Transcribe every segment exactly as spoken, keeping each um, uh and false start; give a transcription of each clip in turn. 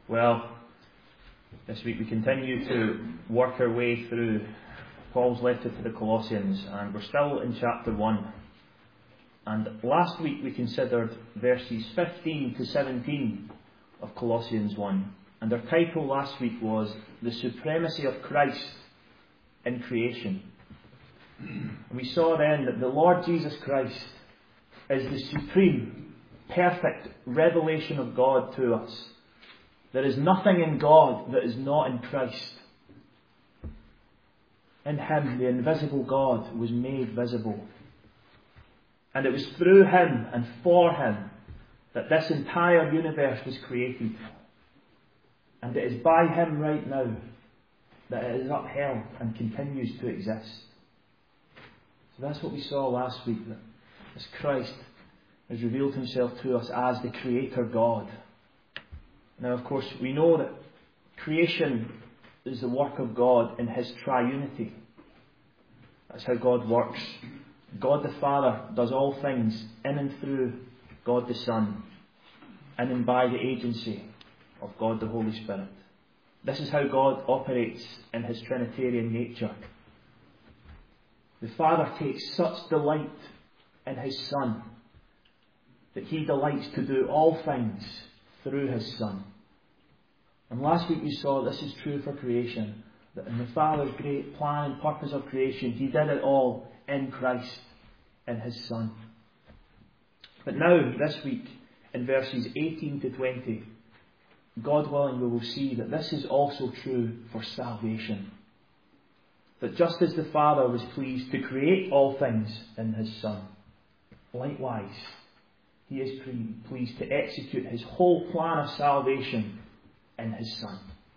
Well, this week we continue to work our way through Paul's letter to the Colossians, and we're still in chapter one. And last week we considered verses fifteen to seventeen of Colossians one. And our title last week was The Supremacy of Christ in Creation. And we saw then that the Lord Jesus Christ is the supreme, perfect revelation of God to us. There is nothing in God that is not in Christ. In Him, the invisible God was made visible. And it was through Him and for Him that this entire universe was created. And it is by Him right now that it is upheld and continues to exist. So that's what we saw last week, that as Christ has revealed Himself to us as the Creator God. Now, of course, we know that creation is the work of God in His triunity. That's how God works. God the Father does all things in and through God the Son, in and by the agency of God the Holy Spirit. This is how God operates in His Trinitarian nature. The Father takes such delight in His Son that He delights to do all things through His Son. And last week we saw this is true for creation, that in the Father's great plan and purpose of creation, He did it all in Christ, in His Son. But now, this week, in verses eighteen to twenty, God willing, we will see that this is also true for salvation. That just as the Father was pleased to create all things in His Son, likewise, He is pleased to execute His whole plan of salvation in His Son.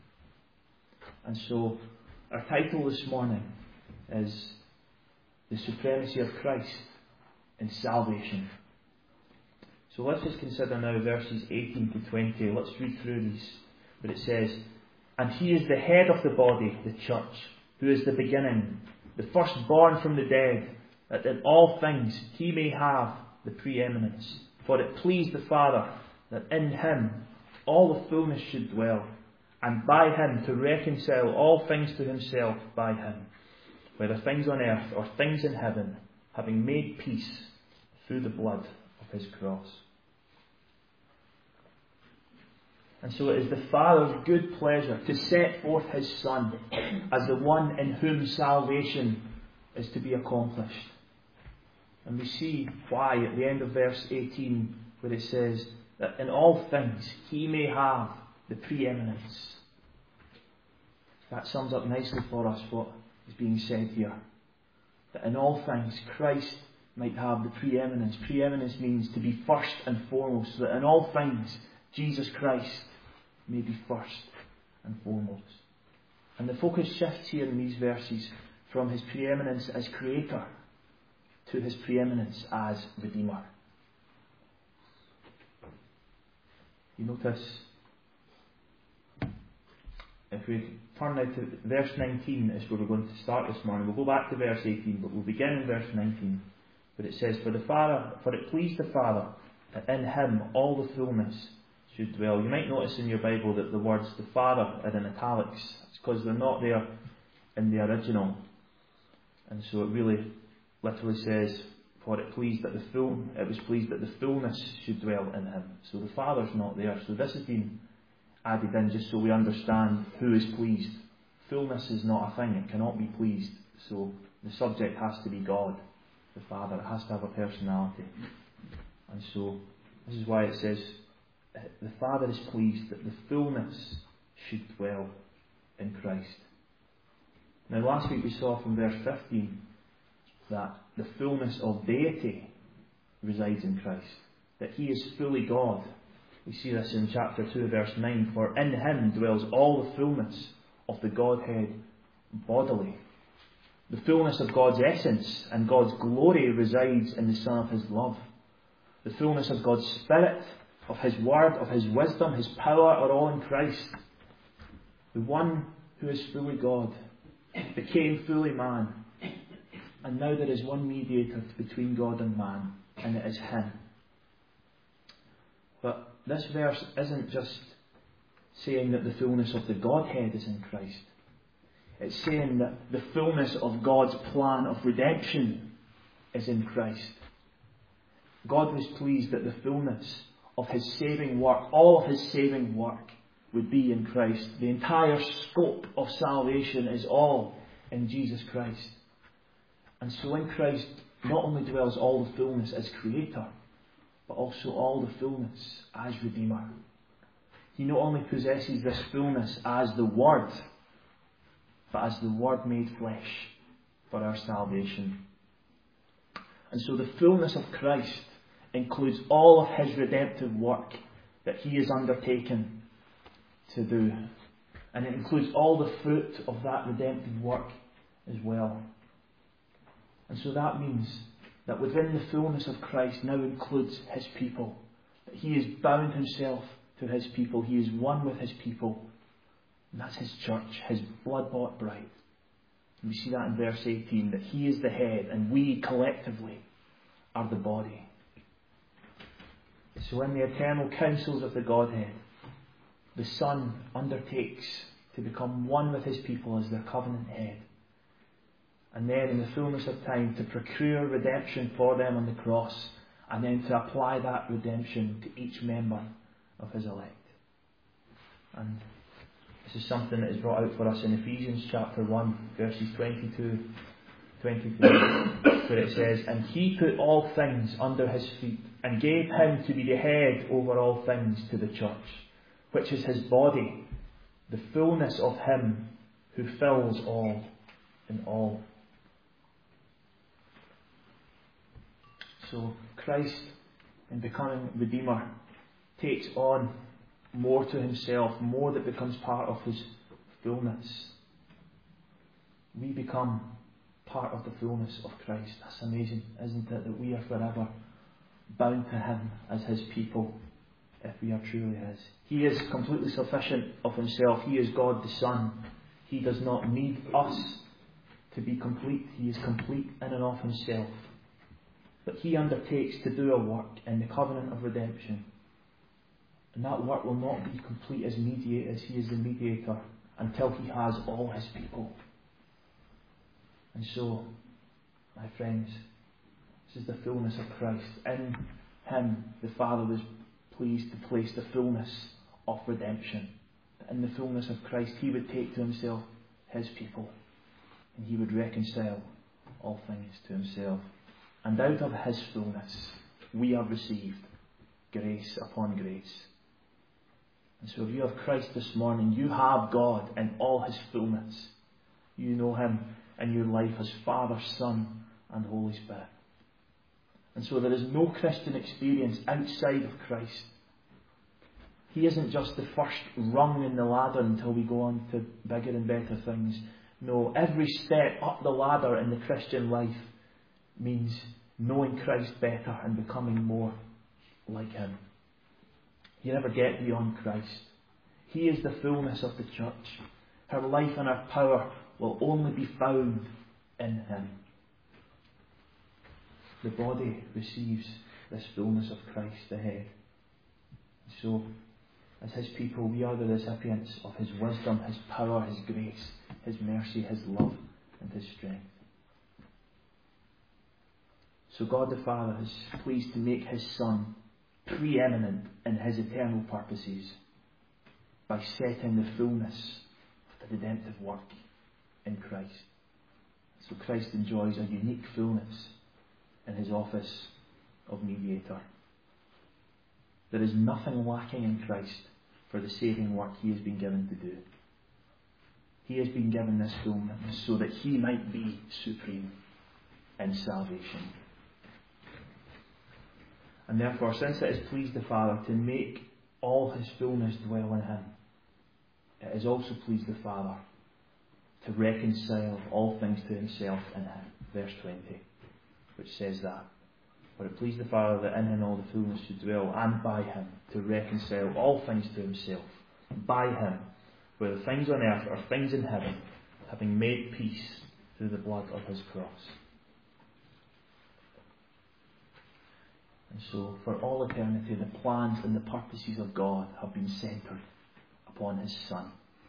And so, our title this morning is The Supremacy of Christ in Salvation. So let's just consider now verses eighteen to twenty. Let's read through these. But it says, "And He is the head of the body, the church, who is the beginning, the firstborn from the dead, that in all things He may have the preeminence. For it pleased the Father that in Him all the fullness should dwell, and by Him to reconcile all things to Himself by Him, whether things on earth or things in heaven, having made peace through the blood of His cross." And so it is the Father's good pleasure to set forth His Son as the one in whom salvation is to be accomplished. And we see why at the end of verse eighteen, where it says that in all things He may have the preeminence. That sums up nicely for us what is being said here. That in all things Christ might have the preeminence. Preeminence means to be first and foremost. So that in all things Jesus Christ may be first and foremost. And the focus shifts here in these verses from His preeminence as Creator to His preeminence as Redeemer. You notice, if we turn now to verse nineteen, is where we're going to start this morning. We'll go back to verse eighteen, but we'll begin in verse nineteen. But it says, For the Father, for it pleased the Father that in Him all the fullness should dwell. You might notice in your Bible that the words the Father are in italics. It's because they're not there in the original. And so it really literally says, For it pleased that the full, it was pleased that the fullness should dwell in Him. So the Father's not there. So this has been added in just so we understand who is pleased. Fullness is not a thing. It cannot be pleased. So the subject has to be God, the Father. It has to have a personality. And so this is why it says the Father is pleased that the fullness should dwell in Christ. Now last week we saw from verse fifteen that the fullness of deity resides in Christ. That He is fully God. We see this in chapter two, verse nine. For in Him dwells all the fullness of the Godhead bodily. The fullness of God's essence and God's glory resides in the Son of His love. The fullness of God's Spirit, of His Word, of His wisdom, His power are all in Christ. The one who is fully God became fully man. And now there is one mediator between God and man, and it is Him. But this verse isn't just saying that the fullness of the Godhead is in Christ. It's saying that the fullness of God's plan of redemption is in Christ. God was pleased that the fullness of His saving work, all of His saving work, would be in Christ. The entire scope of salvation is all in Jesus Christ. And so in Christ not only dwells all the fullness as Creator, but also all the fullness as Redeemer. He not only possesses this fullness as the Word, but as the Word made flesh for our salvation. And so the fullness of Christ includes all of His redemptive work that He has undertaken to do. And it includes all the fruit of that redemptive work as well. And so that means that within the fullness of Christ now includes His people. That He has bound Himself to His people. He is one with His people. And that's His church, His blood-bought bride. And we see that in verse eighteen, that He is the head and we collectively are the body. So in the eternal counsels of the Godhead, the Son undertakes to become one with His people as their covenant head. And then in the fullness of time to procure redemption for them on the cross, and then to apply that redemption to each member of His elect. And this is something that is brought out for us in Ephesians chapter one, verses twenty-two, twenty-three, where it says, "And He put all things under His feet, and gave Him to be the head over all things to the church, which is His body, the fullness of Him who fills all in all." So Christ, in becoming Redeemer, takes on more to Himself, more that becomes part of His fullness. We become part of the fullness of Christ. That's amazing, isn't it? That we are forever bound to Him as His people, if we are truly His. He is completely sufficient of Himself. He is God the Son. He does not need us to be complete. He is complete in and of Himself. But He undertakes to do a work in the covenant of redemption. And that work will not be complete as mediator, as He is the mediator, until He has all His people. And so, my friends, this is the fullness of Christ. In Him, the Father was pleased to place the fullness of redemption. In the fullness of Christ, He would take to Himself His people, and He would reconcile all things to Himself. And out of His fullness, we have received grace upon grace. And so if you have Christ this morning, you have God in all His fullness. You know Him in your life as Father, Son, and Holy Spirit. And so there is no Christian experience outside of Christ. He isn't just the first rung in the ladder until we go on to bigger and better things. No, every step up the ladder in the Christian life means knowing Christ better and becoming more like Him. You never get beyond Christ. He is the fullness of the church. Her life and her power will only be found in Him. The body receives this fullness of Christ, the head. So, as His people, we are the recipients of His wisdom, His power, His grace, His mercy, His love, and His strength. So God the Father is pleased to make His Son preeminent in His eternal purposes by setting the fullness of the redemptive work in Christ. So Christ enjoys a unique fullness in His office of mediator. There is nothing lacking in Christ for the saving work He has been given to do. He has been given this fullness so that He might be supreme in salvation. And therefore, since it has pleased the Father to make all His fullness dwell in Him, it has also pleased the Father to reconcile all things to Himself in Him. Verse twenty, which says that. For it pleased the Father that in Him all the fullness should dwell, and by Him to reconcile all things to Himself. By Him, whether things on earth or things in heaven, having made peace through the blood of His cross. And so, for all eternity, the plans and the purposes of God have been centred upon his Son.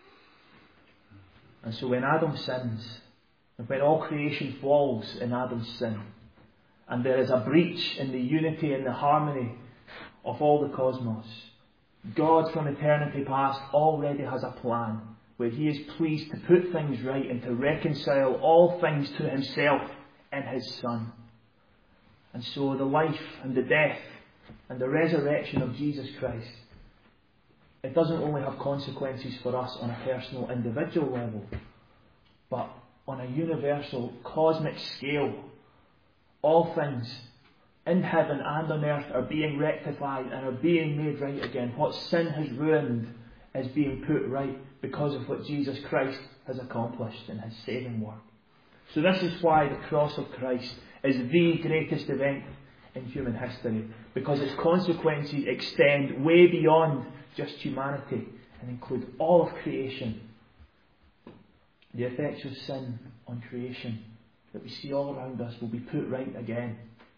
And so when Adam sins, and when all creation falls in Adam's sin, and there is a breach in the unity and the harmony of all the cosmos, God from eternity past already has a plan where he is pleased to put things right and to reconcile all things to himself in his Son. And so the life and the death and the resurrection of Jesus Christ, it doesn't only have consequences for us on a personal, individual level, but on a universal, cosmic scale. All things in heaven and on earth are being rectified and are being made right again. What sin has ruined is being put right because of what Jesus Christ has accomplished in his saving work. So this is why the cross of Christ is the greatest event in human history, because its consequences extend way beyond just humanity and include all of creation. The effects of sin on creation that we see all around us will be put right again.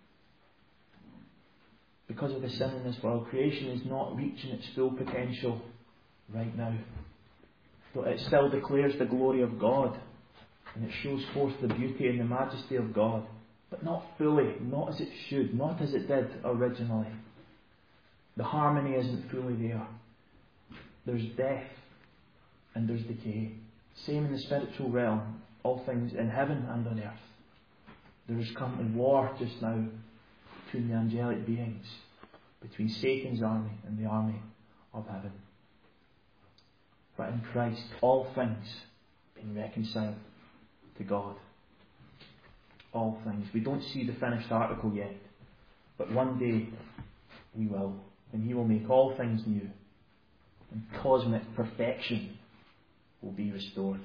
Because of the sin in this world, creation is not reaching its full potential right now. Though it still declares the glory of God, and it shows forth the beauty and the majesty of God, but not fully, not as it should, not as it did originally. The harmony isn't fully there. There's death and there's decay. Same in the spiritual realm, all things in heaven and on earth. There is currently war just now between the angelic beings, between Satan's army and the army of heaven. But in Christ, all things have been reconciled to God. All things. We don't see the finished article yet, but one day we will, and he will make all things new, and cosmic perfection will be restored.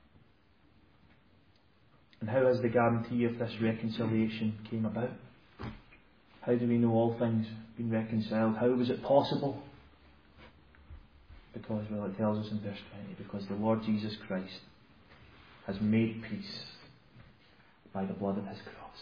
And how has the guarantee of this reconciliation came about? How do we know all things have been reconciled? How was it possible? Because, well, it tells us in verse twenty, because the Lord Jesus Christ has made peace by the blood of his cross.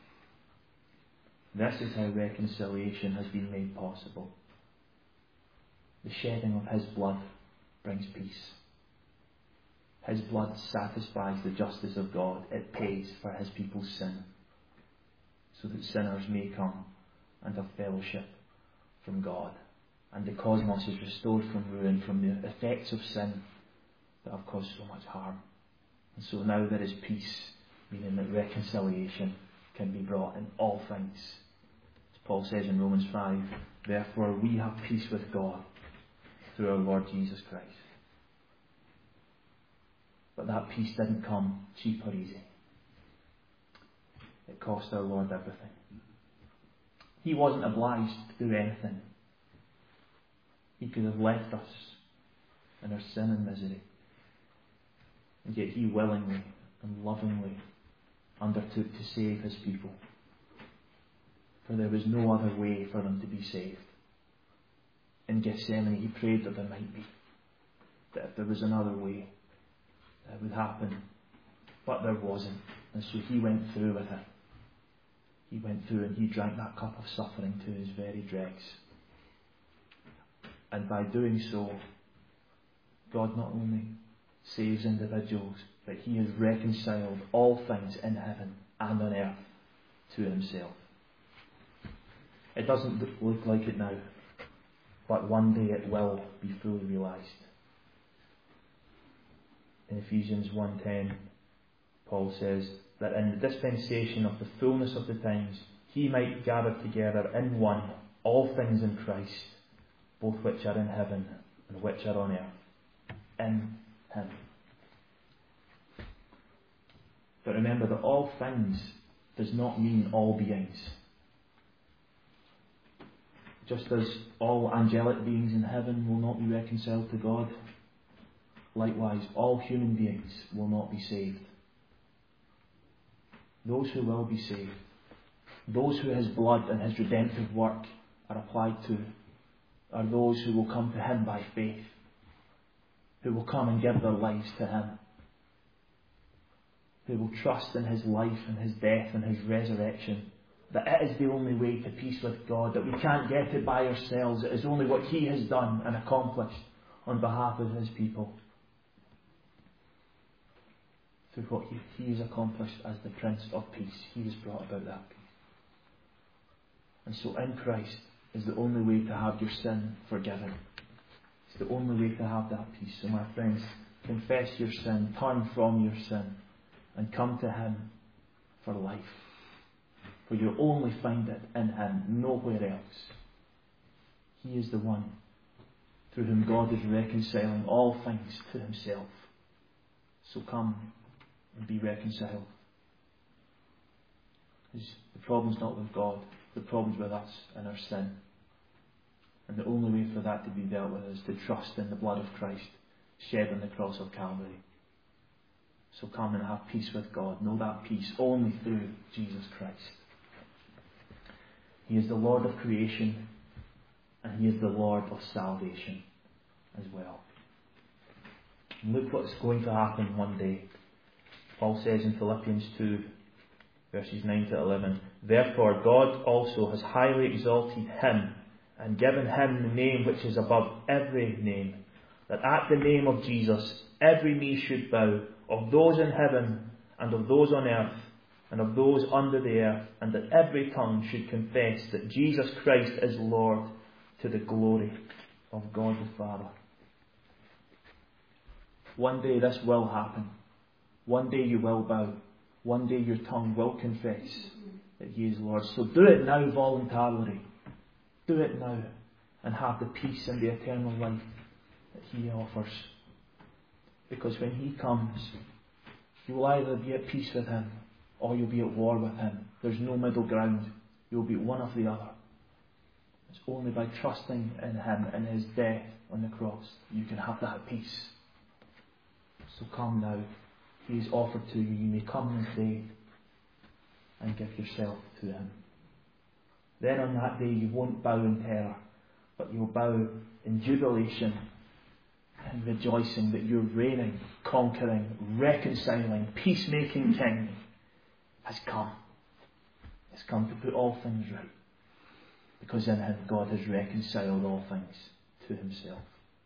This is how reconciliation has been made possible. The shedding of his blood brings peace. His blood satisfies the justice of God. It pays for his people's sin, so that sinners may come and have fellowship from God. And the cosmos is restored from ruin, from the effects of sin that have caused so much harm. And so now there is peace, meaning that reconciliation can be brought in all things. As Paul says in Romans five, therefore we have peace with God through our Lord Jesus Christ. But that peace didn't come cheap or easy. It cost our Lord everything. He wasn't obliged to do anything. He could have left us in our sin and misery. And yet he willingly and lovingly undertook to save his people. For there was no other way for them to be saved. In Gethsemane he prayed that there might be. That if there was another way, that would happen. But there wasn't. And so he went through with it. He went through and he drank that cup of suffering to his very dregs. And by doing so, God not only saves individuals, but he has reconciled all things in heaven and on earth to himself. It doesn't look like it now, but one day it will be fully realised. In Ephesians one ten, Paul says that in the dispensation of the fullness of the times, he might gather together in one all things in Christ, both which are in heaven and which are on earth, in him. But remember that all things does not mean all beings. Just as all angelic beings in heaven will not be reconciled to God, likewise all human beings will not be saved. Those who will be saved, those who his blood and his redemptive work are applied to, are those who will come to him by faith, who will come and give their lives to him, who will trust in his life and his death and his resurrection, that it is the only way to peace with God, that we can't get it by ourselves, it is only what he has done and accomplished on behalf of his people through what he, he has accomplished as the Prince of Peace. He has brought about that peace. And so in Christ is the only way to have your sin forgiven. It's the only way to have that peace. So my friends, confess your sin, turn from your sin, and come to him for life. For you'll only find it in him, nowhere else. He is the one through whom God is reconciling all things to himself. So come and be reconciled. Because the problem's not with God, the problem's with us and our sin. And the only way for that to be dealt with is to trust in the blood of Christ shed on the cross of Calvary. So come and have peace with God. Know that peace only through Jesus Christ. He is the Lord of creation, and he is the Lord of salvation as well. And look what's going to happen one day. Paul says in Philippians two, verses nine to eleven, "Therefore God also has highly exalted him, and given him the name which is above every name, that at the name of Jesus every knee should bow, of those in heaven, and of those on earth, and of those under the earth, and that every tongue should confess that Jesus Christ is Lord, to the glory of God the Father." One day this will happen. One day you will bow. One day your tongue will confess that he is Lord. So do it now voluntarily. Do it now and have the peace and the eternal life that he offers. Because when he comes, you will either be at peace with him or you'll be at war with him. There's no middle ground. You'll be one of the other. It's only by trusting in him and his death on the cross you can have that peace. So come now. He is offered to you. You may come in faith and give yourself to him. Then on that day you won't bow in terror, but you'll bow in jubilation and rejoicing that your reigning, conquering, reconciling, peacemaking King has come. Has come to put all things right. Because in him God has reconciled all things to himself.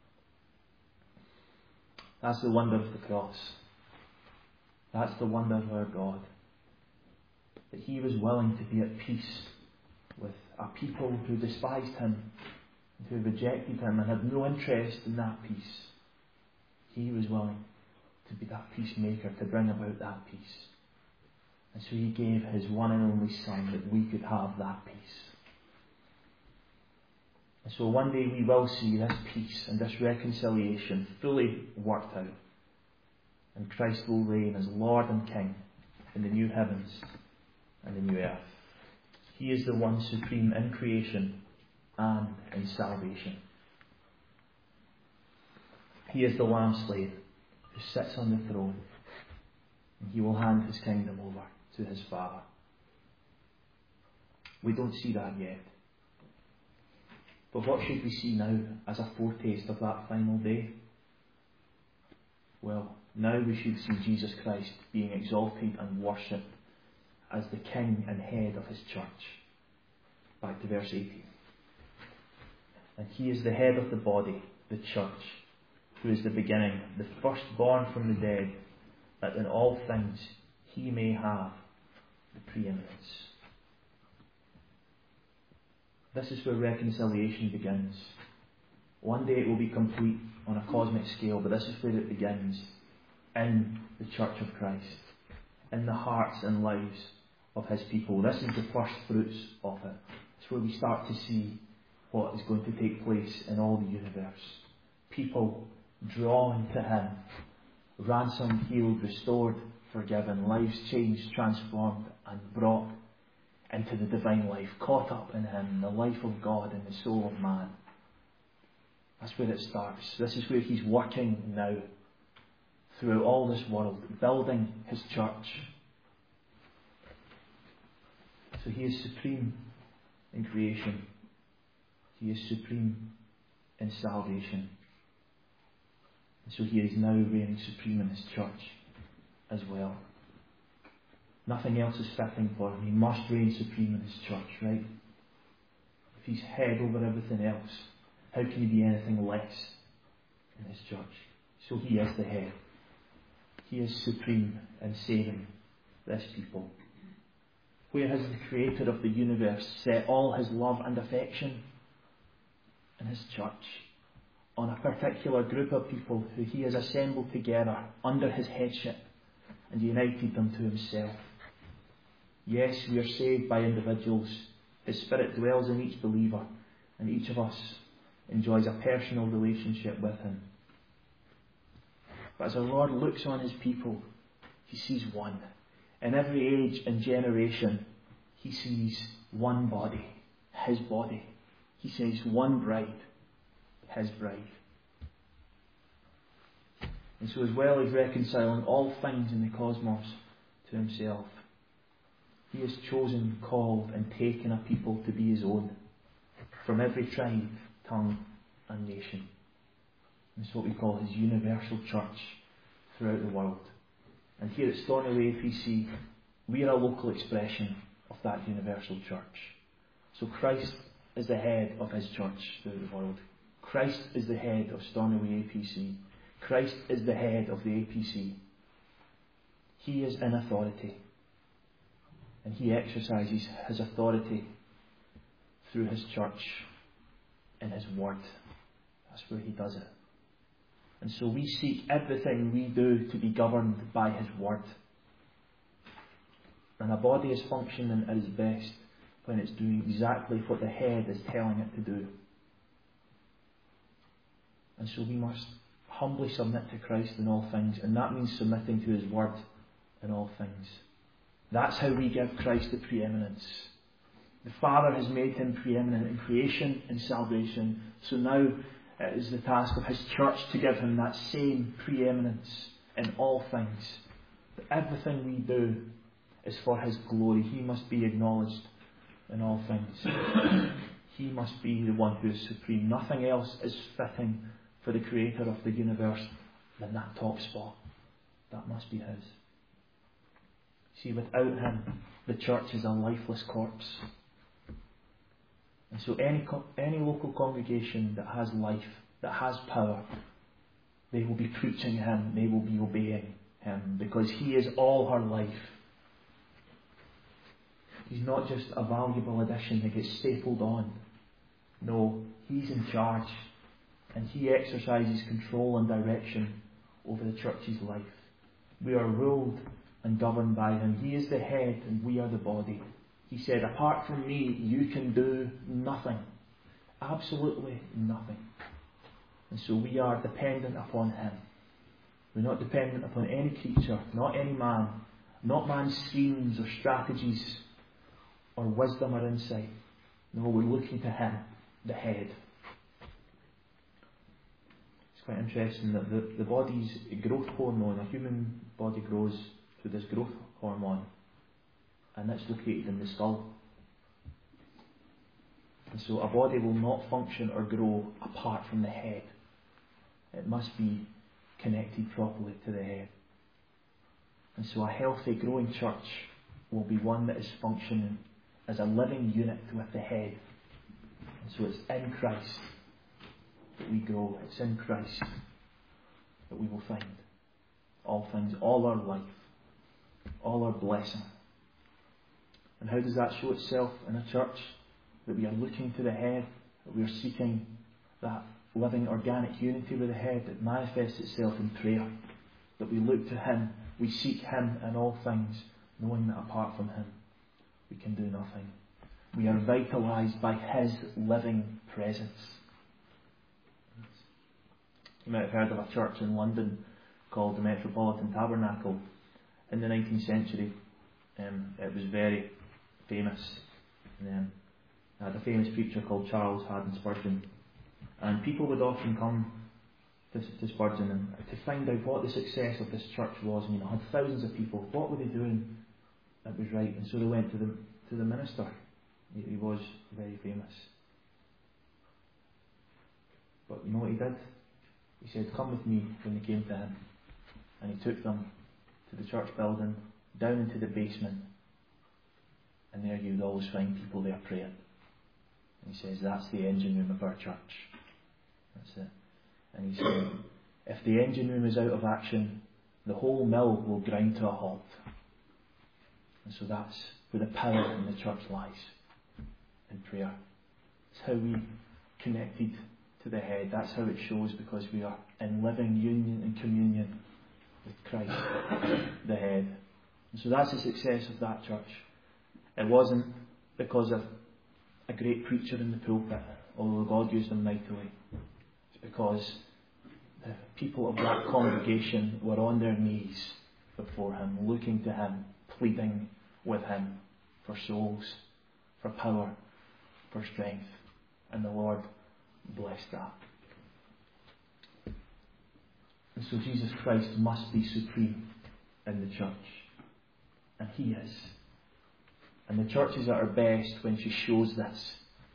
That's the wonder of the cross. That's the wonder of our God. That he was willing to be at peace with a people who despised him, and who rejected him and had no interest in that peace. He was willing to be that peacemaker, to bring about that peace. And so he gave his one and only Son that we could have that peace. And so one day we will see this peace and this reconciliation fully worked out. And Christ will reign as Lord and King in the new heavens and the new earth. He is the one supreme in creation and in salvation. He is the Lamb slain who sits on the throne, and he will hand his kingdom over to his Father. We don't see that yet. But what should we see now as a foretaste of that final day? Well, now we should see Jesus Christ being exalted and worshipped as the King and head of his church. Back to verse eighteen. And he is the head of the body, the church, who is the beginning, the firstborn from the dead, that in all things he may have the preeminence. This is where reconciliation begins. One day it will be complete on a cosmic scale, but this is where it begins in the Church of Christ, in the hearts and lives of his people. This is the first fruits of it. It's where we start to see what is going to take place in all the universe. People drawn to him, ransomed, healed, restored, forgiven, lives changed, transformed, and brought into the divine life, caught up in him, the life of God in the soul of man. That's where it starts. This is where he's working now through all this world, building his church. So he is supreme in creation. He is supreme in salvation. And so he is now reigning supreme in his church as well. Nothing else is fitting for him. He must reign supreme in his church, right? If he's head over everything else, how can he be anything less in His church. So He is the head. He is supreme in saving this people. Where has the Creator of the universe set all His love and affection? In His church. On a particular group of people who He has assembled together under His headship and united them to Himself. Yes, we are saved by individuals. His Spirit dwells in each believer, and each of us enjoys a personal relationship with Him. But as our Lord looks on His people, He sees one. In every age and generation, He sees one body, His body. He says one bride, His bride. And so as well as reconciling all things in the cosmos to Himself, He has chosen, called and taken a people to be His own, from every tribe, tongue and nation. It's what we call His universal church throughout the world. And here at Stornoway A P C, we are a local expression of that universal church. So Christ is the head of His church throughout the world. Christ is the head of Stornoway A P C. Christ is the head of the A P C. He is in authority. And He exercises His authority through His church in His word. That's where He does it. And so we seek everything we do to be governed by His word. And a body is functioning at its best when it's doing exactly what the head is telling it to do. And so we must humbly submit to Christ in all things, and that means submitting to His word in all things. That's how we give Christ the preeminence. The Father has made Him preeminent in creation and salvation, so now it is the task of His church to give Him that same preeminence in all things. That everything we do is for His glory. He must be acknowledged in all things. He must be the one who is supreme. Nothing else is fitting for the Creator of the universe than that top spot. That must be His. See, without Him, the church is a lifeless corpse. And so any any local congregation that has life, that has power, they will be preaching Him, they will be obeying Him, because He is all her life. He's not just a valuable addition that gets stapled on. No, He's in charge, and He exercises control and direction over the church's life. We are ruled and governed by Him. He is the head and we are the body. He said, apart from me, you can do nothing. Absolutely nothing. And so we are dependent upon Him. We're not dependent upon any creature, not any man, not man's schemes or strategies or wisdom or insight. No, we're looking to Him, the head. It's quite interesting that the, the body's growth hormone, a human body grows through this growth hormone, and it's located in the skull. And so a body will not function or grow apart from the head. It must be connected properly to the head. And so a healthy, growing church will be one that is functioning as a living unit with the head. And so it's in Christ that we grow. It's in Christ that we will find all things, all our life, all our blessing. And how does that show itself in a church? That we are looking to the head, that we are seeking that living organic unity with the head that manifests itself in prayer. That we look to Him, we seek Him in all things, knowing that apart from Him we can do nothing. We are vitalised by His living presence. You might have heard of a church in London called the Metropolitan Tabernacle in the nineteenth century. Um, it was very famous. And um, it had a famous preacher called Charles Haddon Spurgeon. And people would often come to, to Spurgeon and to find out what the success of this church was. I mean, it had thousands of people. What were they doing that was right? And so they went to the to the minister. He, he was very famous. But you know what he did? He said, come with me, when they came to him. And he took them to the church building, down into the basement. And there you would always find people there praying. And he says, that's the engine room of our church. That's it. And he said, if the engine room is out of action, the whole mill will grind to a halt. And so that's where the power in the church lies, in prayer. It's how we connected to the head. That's how it shows, because we are in living union and communion with Christ, the head. And so that's the success of that church. It wasn't because of a great preacher in the pulpit, although God used him mightily. It's because the people of that congregation were on their knees before him, looking to him, pleading with him for souls, for power, for strength. And the Lord blessed that. And so Jesus Christ must be supreme in the church. And he is. And the church is at her best when she shows this.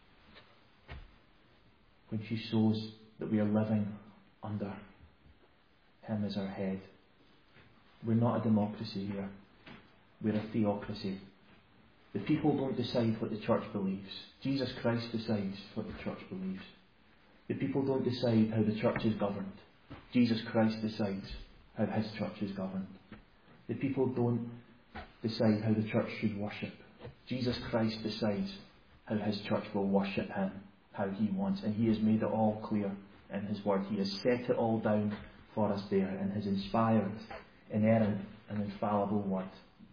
When she shows that we are living under him as our head. We're not a democracy here. We're a theocracy. The people don't decide what the church believes. Jesus Christ decides what the church believes. The people don't decide how the church is governed. Jesus Christ decides how his church is governed. The people don't decide how the church should worship. Jesus Christ decides how his church will worship him, how he wants. And he has made it all clear in his word. He has set it all down for us there in his inspired, inerrant and infallible word.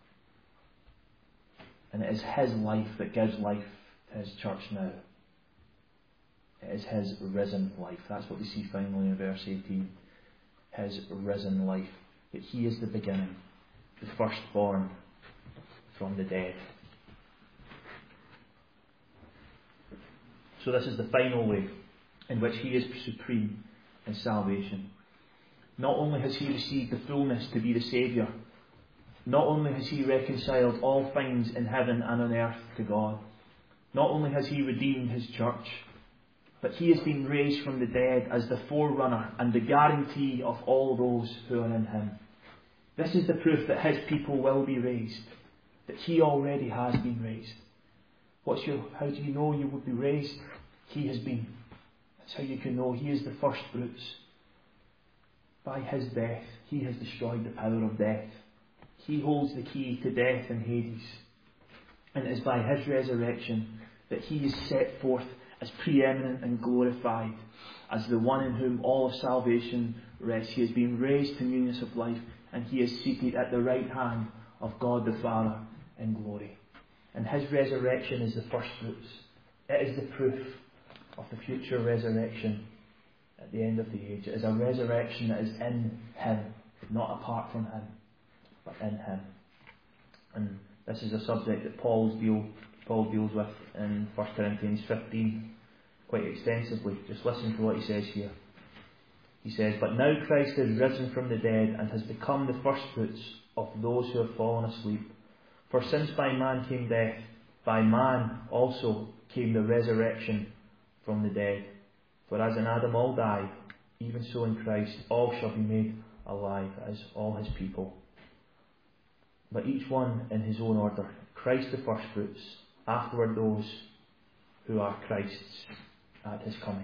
And it is his life that gives life to his church now. It is his risen life. That's what we see finally in verse eighteen. His risen life. That he is the beginning, the firstborn from the dead. So this is the final way in which he is supreme in salvation. Not only has he received the fullness to be the Saviour, not only has he reconciled all things in heaven and on earth to God, not only has he redeemed his church, but he has been raised from the dead as the forerunner and the guarantee of all those who are in him. This is the proof that his people will be raised, that he already has been raised. What's your, how do you know you will be raised? He has been. That's how you can know. He is the first fruits. By his death, he has destroyed the power of death. He holds the key to death and Hades. And it is by his resurrection that he is set forth as preeminent and glorified, as the one in whom all of salvation rests. He has been raised to newness of life, and he is seated at the right hand of God the Father in glory. And his resurrection is the first fruits. It is the proof of the future resurrection at the end of the age. It is a resurrection that is in him, not apart from him, but in him. And this is a subject that Paul's deal, Paul deals with in First Corinthians fifteen quite extensively. Just listen to what he says here. He says, "But now Christ is risen from the dead and has become the firstfruits of those who have fallen asleep. For since by man came death, by man also came the resurrection from the dead. For as in Adam all die, even so in Christ all shall be made alive, as all his people. But each one in his own order. Christ the firstfruits, afterward those who are Christ's at his coming."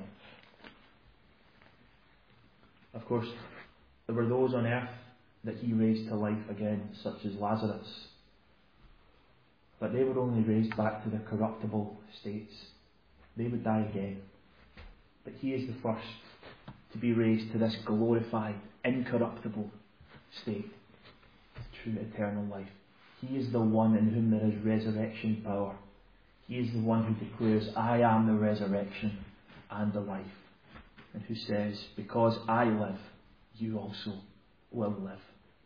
Of course, there were those on earth that he raised to life again, such as Lazarus. But they were only raised back to their corruptible states. They would die again. But he is the first to be raised to this glorified, incorruptible state, true eternal life. He is the one in whom there is resurrection power. He is the one who declares, "I am the resurrection and the life," and who says, "Because I live, you also will live."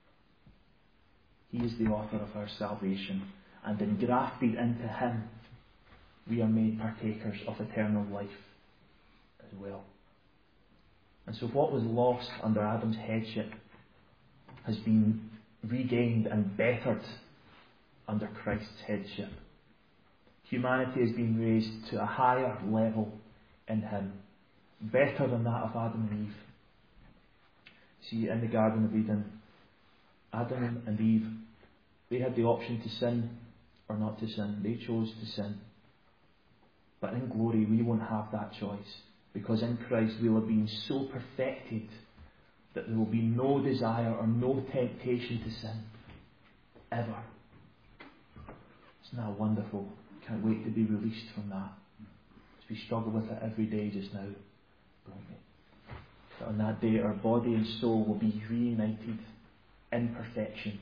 He is the author of our salvation, and engrafted into him, we are made partakers of eternal life as well. And so what was lost under Adam's headship has been regained and bettered under Christ's headship. Humanity has been raised to a higher level in him, better than that of Adam and Eve. See, in the Garden of Eden, Adam and Eve, they had the option to sin or not to sin. They chose to sin. But in glory, we won't have that choice. Because in Christ we will have been so perfected that there will be no desire or no temptation to sin. Ever. Isn't that wonderful? Can't wait to be released from that. As we struggle with it every day just now. But on that day our body and soul will be reunited in perfection.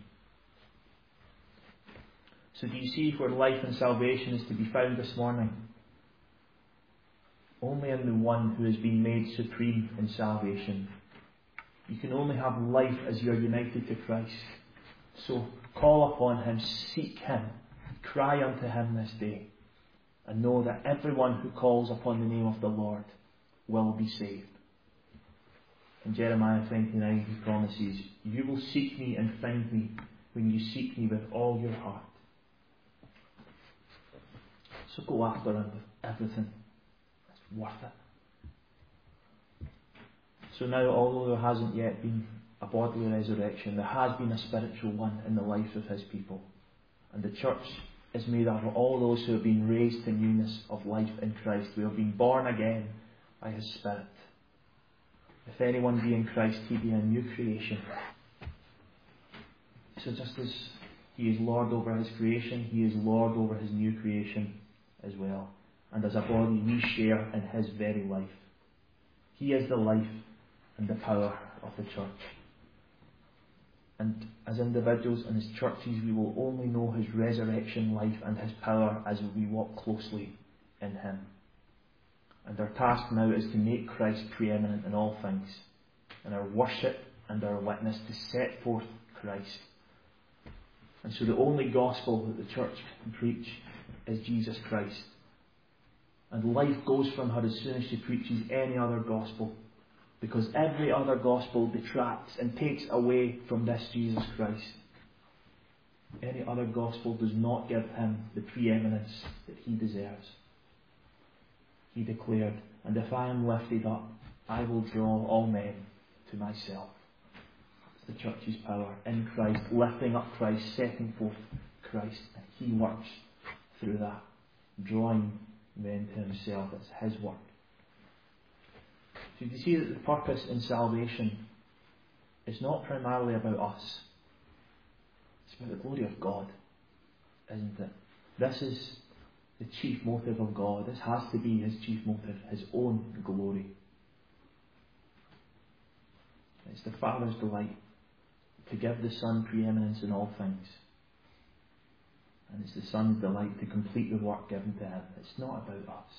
So do you see where life and salvation is to be found this morning? Only in the one who has been made supreme in salvation. You can only have life as you are united to Christ. So call upon Him, seek Him, cry unto Him this day, and know that everyone who calls upon the name of the Lord will be saved. In Jeremiah twenty-nine He promises, you will seek me and find me when you seek me with all your heart. So go after Him with everything. It's worth it. So now, although there hasn't yet been a bodily resurrection, there has been a spiritual one in the lives of His people. And the church is made up of all those who have been raised to newness of life in Christ. We have been born again by His Spirit. If anyone be in Christ, he be a new creation. So just as He is Lord over His creation, He is Lord over His new creation as well. And as a body we share in His very life. He is the life and the power of the church. And as individuals and as churches we will only know His resurrection life and His power as we walk closely in Him. And our task now is to make Christ preeminent in all things, in our worship and our witness, to set forth Christ. And so the only gospel that the church can preach is Jesus Christ. And life goes from her as soon as she preaches any other gospel, because every other gospel detracts and takes away from this Jesus Christ. Any other gospel does not give Him the preeminence that He deserves. He declared, and if I am lifted up, I will draw all men to myself. That's the church's power in Christ, lifting up Christ, setting forth Christ, and He works through that, drawing men to Himself. It's His work. So you see that the purpose in salvation is not primarily about us. It's about the glory of God, isn't it? This is the chief motive of God. This has to be His chief motive, His own glory. It's the Father's delight to give the Son preeminence in all things. And it's the Son's delight to complete the work given to Him. It's not about us.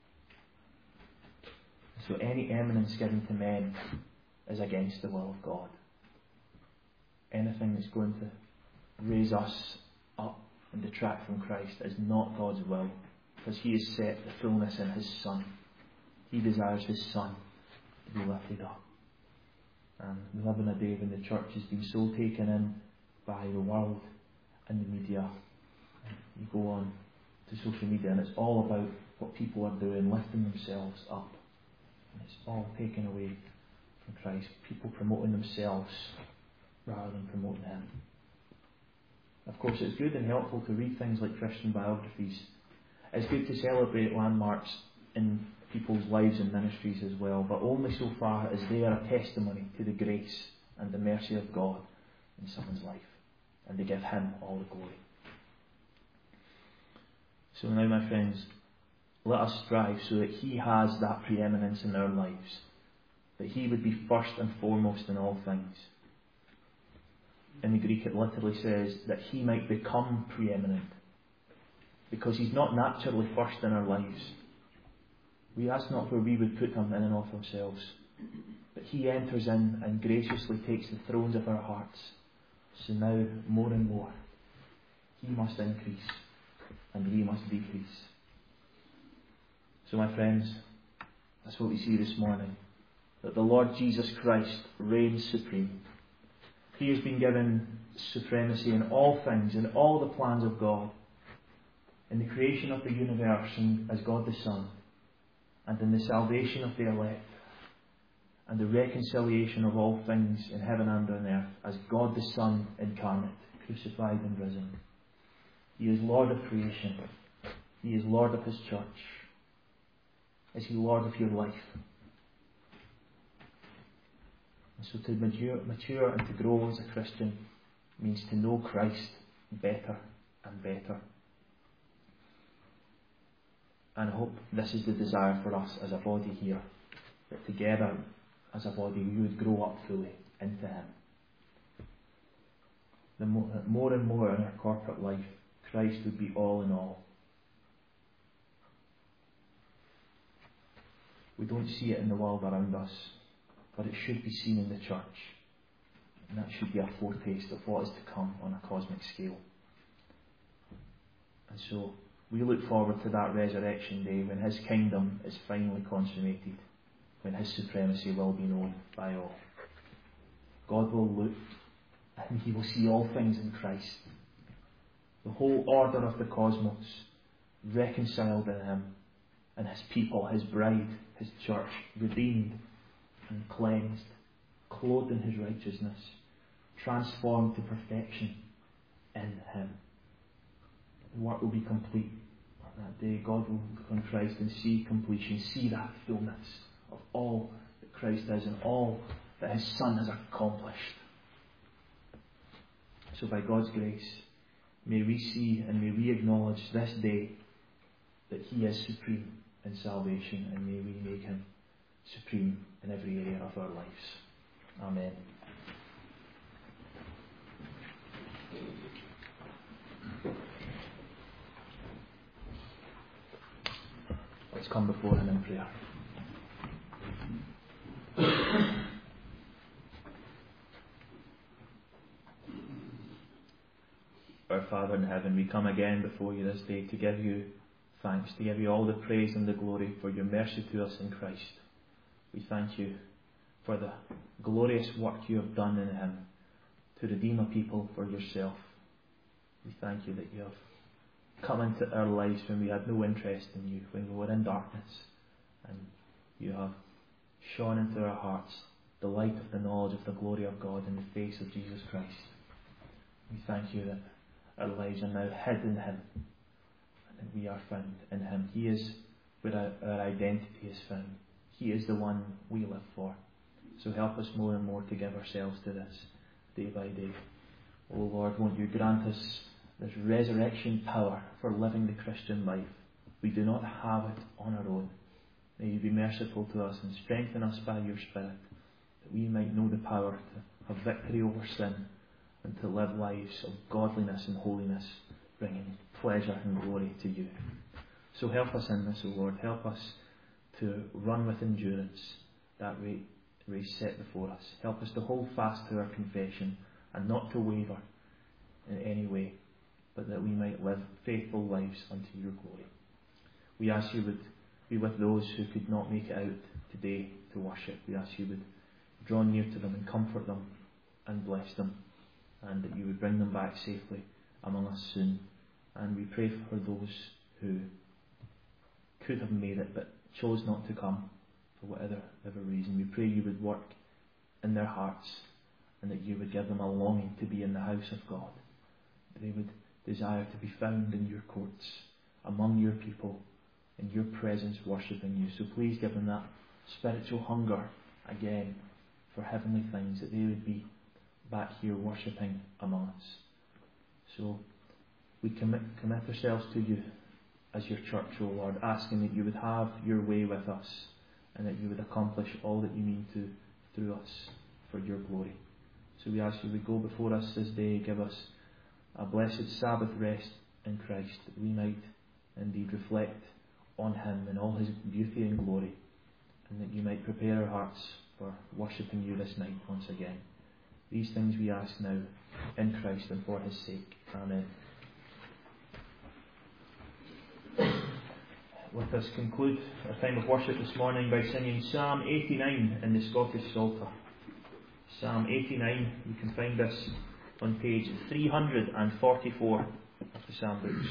So any eminence given to men is against the will of God. Anything that's going to raise us up and detract from Christ is not God's will, because He has set the fullness in His Son. He desires His Son to be lifted up. And we live in a day when the church has been so taken in by the world and the media. You go on to social media and it's all about what people are doing, lifting themselves up. And it's all taken away from Christ. People promoting themselves rather than promoting Him. Of course, it's good and helpful to read things like Christian biographies. It's good to celebrate landmarks in people's lives and ministries as well, but only so far as they are a testimony to the grace and the mercy of God in someone's life, and they give Him all the glory. So now, my friends, let us strive so that He has that preeminence in our lives, that He would be first and foremost in all things. In the Greek it literally says that He might become preeminent, because He's not naturally first in our lives. We ask not where we would put Him in and of ourselves, but He enters in and graciously takes the thrones of our hearts. So now, more and more, He must increase and we must decrease. So my friends, that's what we see this morning, that the Lord Jesus Christ reigns supreme. He has been given supremacy in all things, in all the plans of God, in the creation of the universe and as God the Son, and in the salvation of the elect, and the reconciliation of all things in heaven and on earth as God the Son incarnate, crucified and risen. He is Lord of creation. He is Lord of His church. Is He Lord of your life? And so to mature, mature and to grow as a Christian means to know Christ better and better. And I hope this is the desire for us as a body here, that together as a body we would grow up fully into Him. The more, more and more in our corporate life, Christ would be all in all. We don't see it in the world around us, but it should be seen in the church. And that should be a foretaste of what is to come on a cosmic scale. And so we look forward to that resurrection day when His kingdom is finally consummated, when His supremacy will be known by all. God will look and He will see all things in Christ. The whole order of the cosmos reconciled in Him, and His people, His bride, His church, redeemed and cleansed, clothed in His righteousness, transformed to perfection in Him. The work will be complete on that day. God will look on Christ and see completion, see that fullness of all that Christ is and all that His Son has accomplished. So by God's grace, may we see and may we acknowledge this day that He is supreme in salvation, and may we make Him supreme in every area of our lives. Amen. Let's come before Him in prayer. Our Father in heaven, we come again before You this day to give You thanks, to give You all the praise and the glory for Your mercy to us in Christ. We thank You for the glorious work You have done in Him to redeem a people for Yourself. We thank You that You have come into our lives when we had no interest in You, when we were in darkness, and You have shone into our hearts the light of the knowledge of the glory of God in the face of Jesus Christ. We thank You that our lives are now hid in Him, and that we are found in Him. He is where our, our identity is found. He is the one we live for. So help us more and more to give ourselves to this day by day. Oh Lord, won't You grant us this resurrection power for living the Christian life. We do not have it on our own. May You be merciful to us and strengthen us by Your Spirit, that we might know the power to have victory over sin and to live lives of godliness and holiness, bringing pleasure and glory to You. So help us in this, O Lord. Help us to run with endurance that race set before us. Help us to hold fast to our confession and not to waver in any way, but that we might live faithful lives unto Your glory. We ask You would be with those who could not make it out today to worship. We ask You would draw near to them and comfort them and bless them, and that You would bring them back safely among us soon. And we pray for those who could have made it but chose not to come for whatever, whatever reason. We pray You would work in their hearts, and that You would give them a longing to be in the house of God. That they would desire to be found in Your courts, among Your people, in Your presence, worshipping You. So please give them that spiritual hunger again for heavenly things, that they would be back here worshipping among us. So we commit, commit ourselves to You as Your church, O Lord, asking that You would have Your way with us, and that You would accomplish all that You mean to through us for Your glory. So we ask You would go before us this day, give us a blessed Sabbath rest in Christ, that we might indeed reflect on Him in all His beauty and glory, and that You might prepare our hearts for worshipping You this night once again. These things we ask now in Christ and for His sake. Amen. Let us conclude our time of worship this morning by singing Psalm eighty-nine in the Scottish Psalter. Psalm eighty-nine, you can find this on page three hundred forty-four of the Psalm books.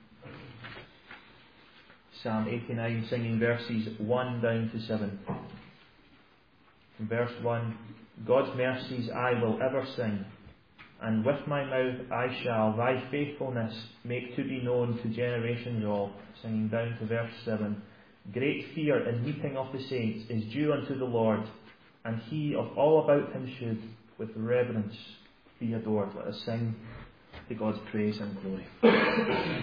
Psalm eighty-nine, singing verses one down to seven. In verse one, God's mercies I will ever sing, and with my mouth I shall Thy faithfulness make to be known to generations all. Singing down to verse seven, Great fear and meeting of the saints is due unto the Lord, and he of all about him should, with reverence, be adored. Let us sing to God's praise and glory.